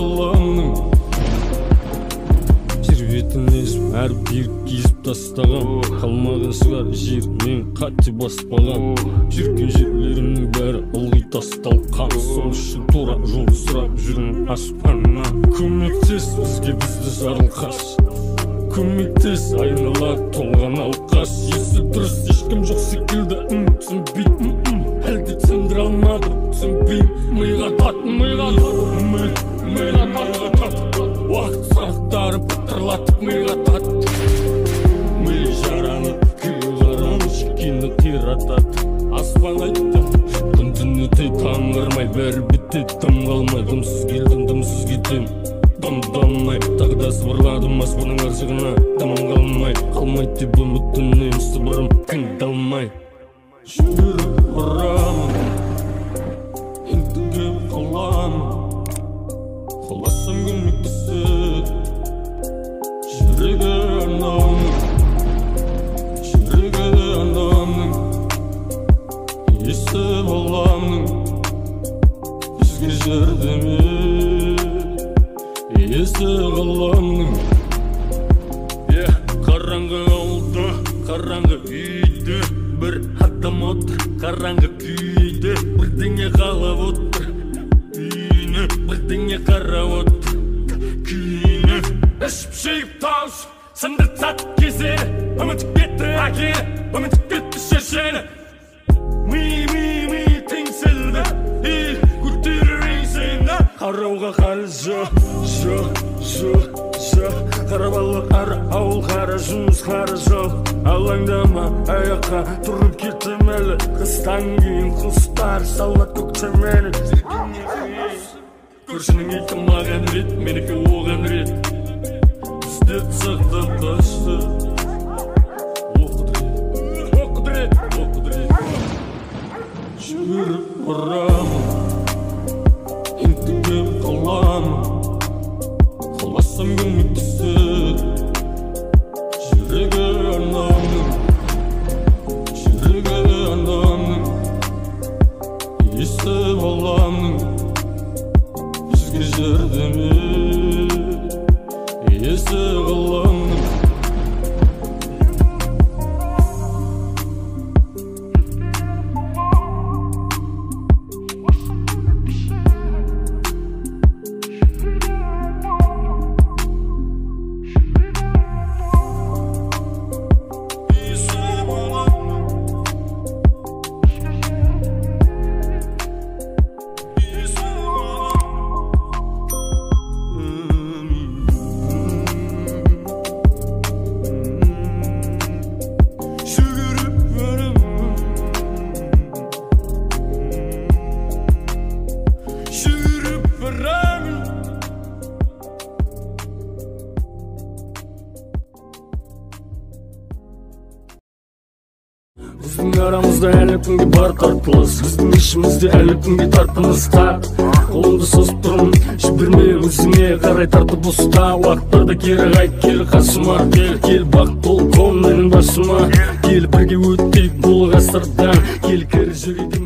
ғаламның жер бетін езіп әрбір кесіп тастаған, қалмаған шығар жер мен қате баспаған. Жүрген жерлерімнің бәрі ылғи тасталқан, сол үшін тура жолды сұрап жүрмін аспаннан. Көмектес бізге, бізді жарылқас, көмектес айнала толған алқаш. Есі дұрыс ешкім жоқ секілді, түсінбеймін, әлде түсіндіре алмадым, түсінбеймін. Миға тат, уақыт сағаттары пытырлатып миға тат. Ми жаранып, күй қараны шекені қиратады. Аспан айтты, күн түн өте таңырмай, бәрі бітті, дым қалмай. Дымсыз келдім, дымсыз кетем, дым-дымай. Тағы да сыбырладым аспанның аршығына, дымым қалмайды деп үміттімнен сыбырым тыңдалмай. Жүріп барамын, ентігіп қаламын, қаласам көмектесіп. Жүрегі анамның, есі баламның, бізге жәрдем есі ғаламның. Қараңғы ауылда, қараңғы үйде, бір адам отыр, қараңғы күйде. Бірдеңе қалап отыр, үйіне, бірдеңе қарап отыр, күйіне. Ішіп жиып тауып, сындырып сат кезері, үмітіп кетті әкені, үмітіп кетті шешені. Ми теңселді, көтерер еңсені. Қарауға қары жоқ, қарап алып ары ауыл, қара жұмыс, қара жол. Алаңдама, аяққа тұрып кеттім әлі, қыстан кейін құстар салат көктемені. Көршінің иті маған рет, менікі оған рет, бізді сақтап тасты. Оқыдырет жүріп барамын, ентігіп қаламын, қаласам көмектесіп. Жүрегі анамның, есі баламның, бізге жәрдем есі ғаламның. Біздің арамызда әлі күнге бар тартылыс, біздің ішімізде әлі күнге тартыныс тар. Қолымды созып тұрмын, жіберме өзіңе қарай тартып ұста. Уақыттарда кері қайт, кел қасыма, кел бақ бол қол менің басыма. Кел бірге өттейік бұл ғасырдан, кел кері жүрейік.